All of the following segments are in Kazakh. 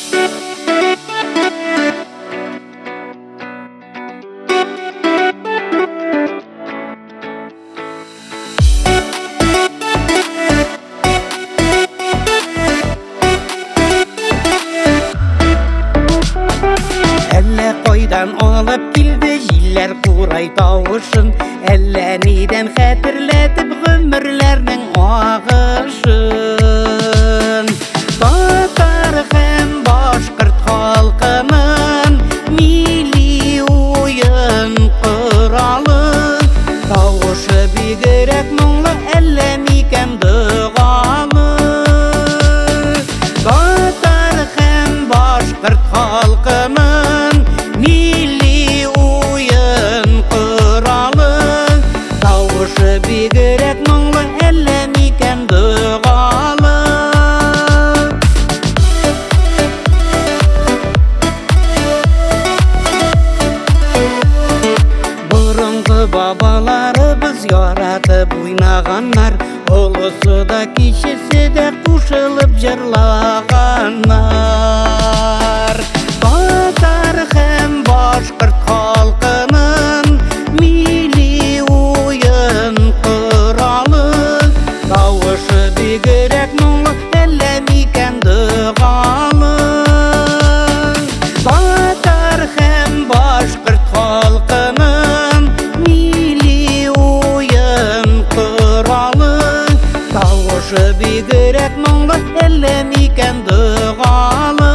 Қойдан алып келді жиллер қурай тауышын, әллә неден хәтерләтіп ғүмірләрнің ағышын. Татар һәм башқұрт халқының милли ойын құралы, тауышы бигерәк мұңлы, әллә микән дұғалы. Татар һәм башқұрт халқының милли ойын құралы, тауышы бигерәк мұңлы, әллә микән дұғалы. Бұрынғы бабаларыбыз яратып ойнағаннар, ұлысы да кичесе де қушылып жырлағаннар. Татар һәм башқұрт халқының милли ойын құралы, тауышы бигерәк мұңлы, әллә микән дұғалы. Татар һәм башқұрт халқының милли ойын құралы, тауышы бигерәк мұңлы, әллә микән дұғалы.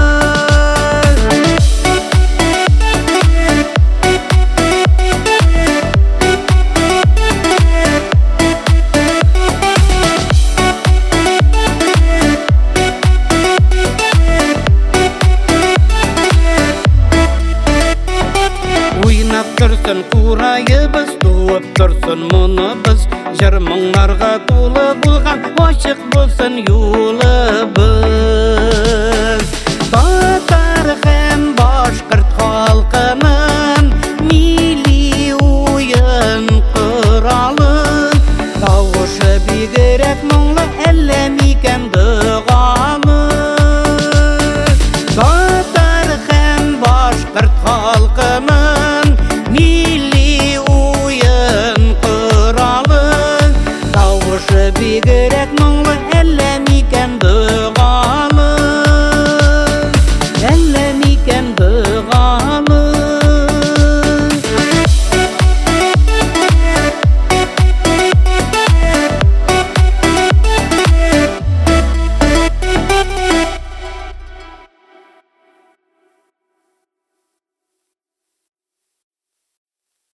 Ойнап тұрсын қурайыбыз, туып тұрсын мұныбыз, жыр мұңларға толы болған, ашық болсын юлы.